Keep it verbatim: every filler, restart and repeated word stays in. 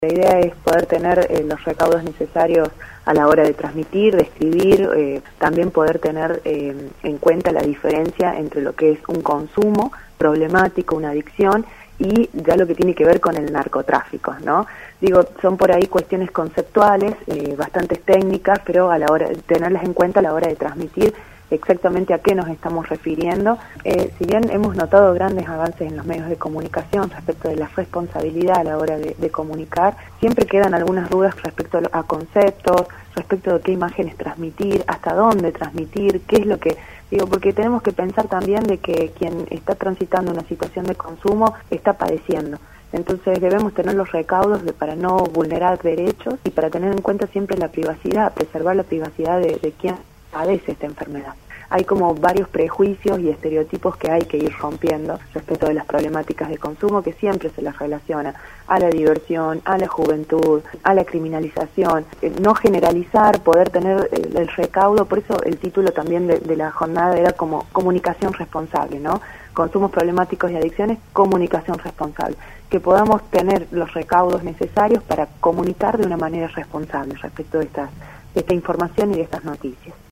La idea es poder tener eh, los recaudos necesarios a la hora de transmitir, de escribir, eh, también poder tener eh, en cuenta la diferencia entre lo que es un consumo problemático, una adicción, y ya lo que tiene que ver con el narcotráfico, ¿no? Digo, son por ahí cuestiones conceptuales, eh, bastante técnicas, pero a la hora de tenerlas en cuenta a la hora de transmitir exactamente a qué nos estamos refiriendo. Eh, si bien hemos notado grandes avances en los medios de comunicación respecto de la responsabilidad a la hora de, de comunicar, siempre quedan algunas dudas respecto a, a conceptos, respecto de qué imágenes transmitir, hasta dónde transmitir, qué es lo que... Digo, porque tenemos que pensar también de que quien está transitando una situación de consumo está padeciendo. Entonces debemos tener los recaudos de, para no vulnerar derechos y para tener en cuenta siempre la privacidad, preservar la privacidad de, de quien padece esta enfermedad. Hay como varios prejuicios y estereotipos que hay que ir rompiendo respecto de las problemáticas de consumo, que siempre se las relaciona a la diversión, a la juventud, a la criminalización, eh, no generalizar, poder tener el, el recaudo. Por eso el título también de, de la jornada era como comunicación responsable, ¿no? Consumos problemáticos y adicciones, comunicación responsable, que podamos tener los recaudos necesarios para comunicar de una manera responsable respecto de, estas, de esta información y de estas noticias.